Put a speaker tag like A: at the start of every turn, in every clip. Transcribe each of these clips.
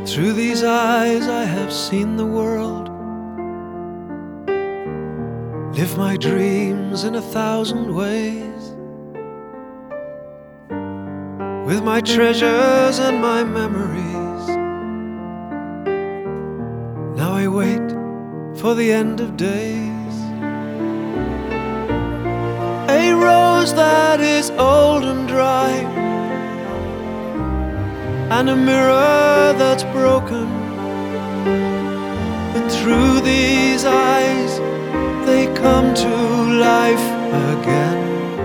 A: Through these eyes I have seen the world, live my dreams in 1,000 ways, with my treasures and my memories. Now I wait for the end of days, a rose that is old and dry, and a mirror that's broken. But through these eyes they come to life again.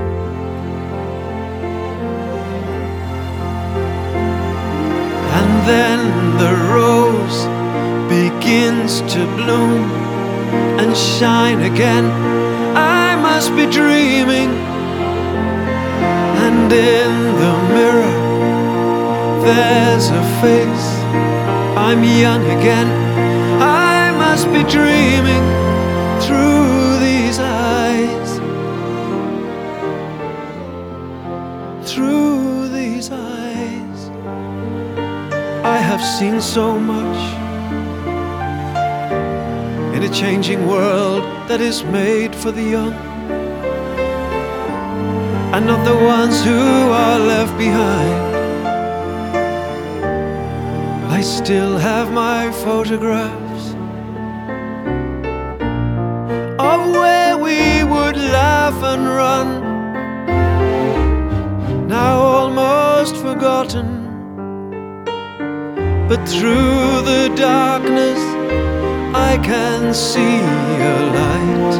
A: And then the rose begins to bloom and shine again. I must be dreaming, and in the mirror there's a face. I'm young again. I must be dreaming through these eyes. Through these eyes I have seen so much in a changing world that is made for the young, and not the ones who are left behind. I still have my photographs of where we would laugh and run, now almost forgotten. But through the darkness I can see a light.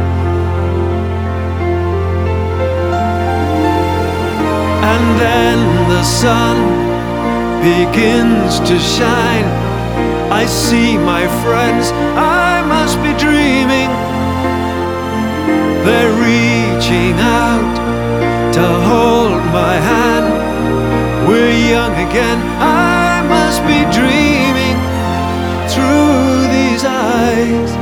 A: And then the sun begins to shine. I see my friends, I must be dreaming. They're reaching out to hold my hand. We're young again. I must be dreaming through these eyes.